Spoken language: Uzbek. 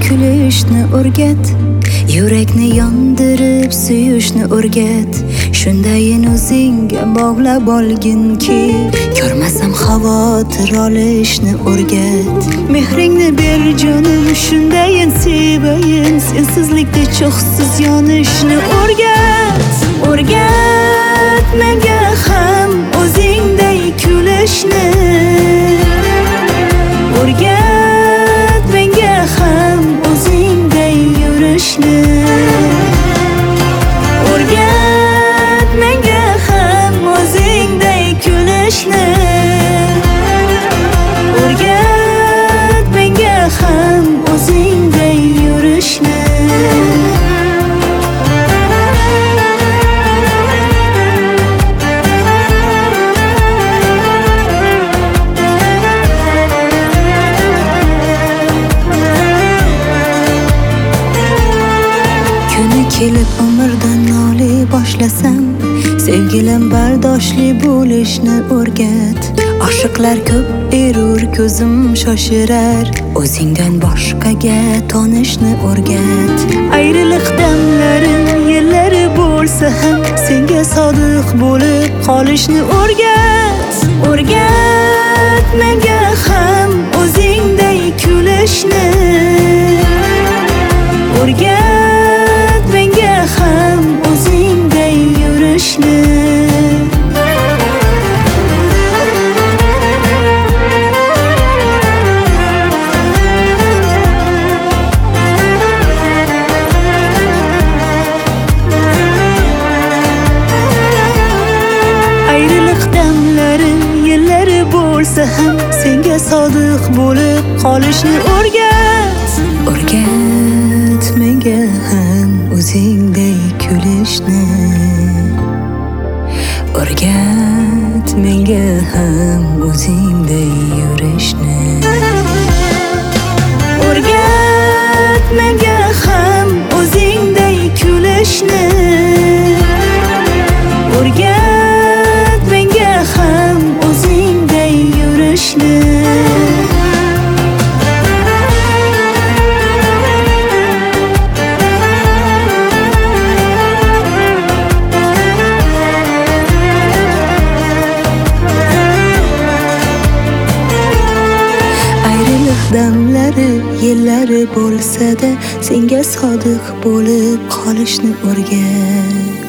kulishni o'rgat, yurakni yondirib suyishni o'rgat. Shundayin o'zingga bog'lab olginki, ko'rmasam xavotir olishni o'rgat. Mehringni ber jonim, shundayin sevayin, sensizlikda cho'xsiz yonishni o'rgat. O'rgat menga ham o'zingday kulishni. O'rgat menga ham o'zingday yurishni. O'rgat menga ham o'zingday kulishni. O'rgat menga ham o'zingday yurishni. Kelib umrdan noli boshlasam, sevgilim bardoshli bo'lishni o'rgat. Oshiqlar ko'p erur, ko'zim shoshirar, o'zingdan boshqaga tonishni o'rgat. Ayriliq damlarim yillari bo'lsa ham, senga sodiq bo'lib qolishni o'rgat. O'rgat menga ham o'zingday kulishni. O'rgat menga ham o'zingday yurishni. Ayriliq damlari yillari bo'lsa ham, senga sodiq bo'lib qolishni o'rgat. O'rgat menga ham o'zingday kulishni. O'rgat menga ham o'zingday yurishni. O'rgat menga ham o'zingday kulishni. O'rgat menga ham o'zingday yurishni. Damlari yillari bo'lsa-da, senga sodiq bo'lib qolishni o'rgat.